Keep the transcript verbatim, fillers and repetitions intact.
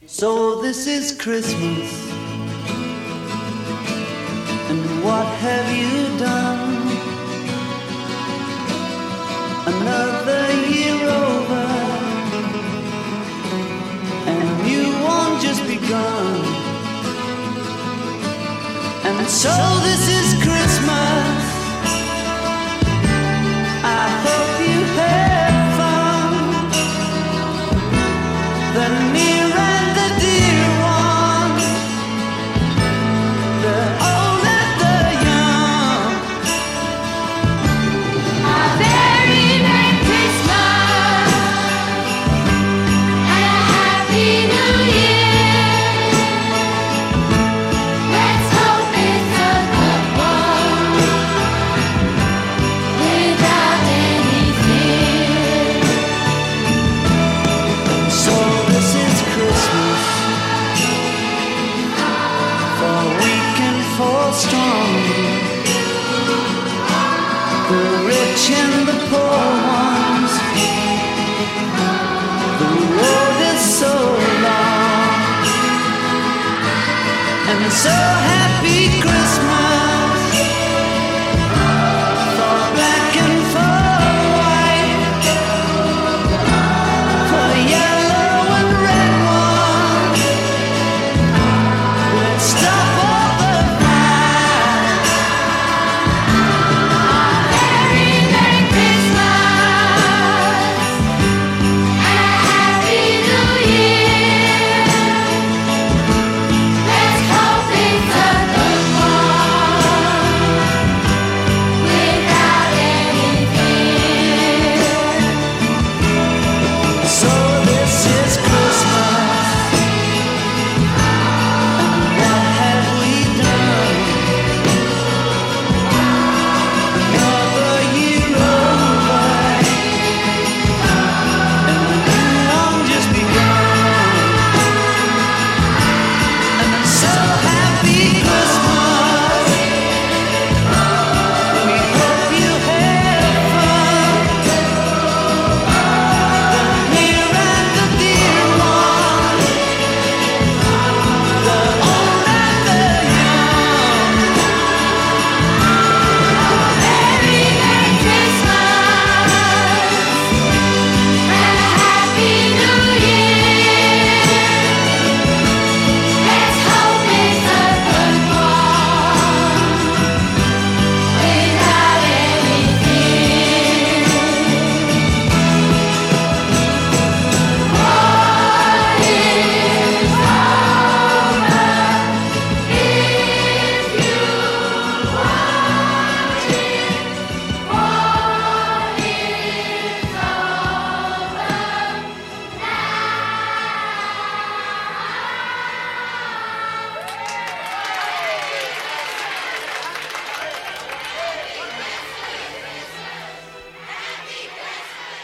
So this is Christmas, and what have you done? Another year over, and a new one just begun. And so this is Christmas, I hope you had fun. The near and the dear ones, the old and the young. A very Merry Christmas and a Happy New Year. Let's hope it's a good one without any fear. So this is Christmas, for weak and for strong, the rich and the poor ones. The road is so long, and so happy Christmas for black and for white, for yellow and red ones. Let's stop all the fights. Very Merry Christmas and a Happy New Year. Let's hope it's a good one without any fear. So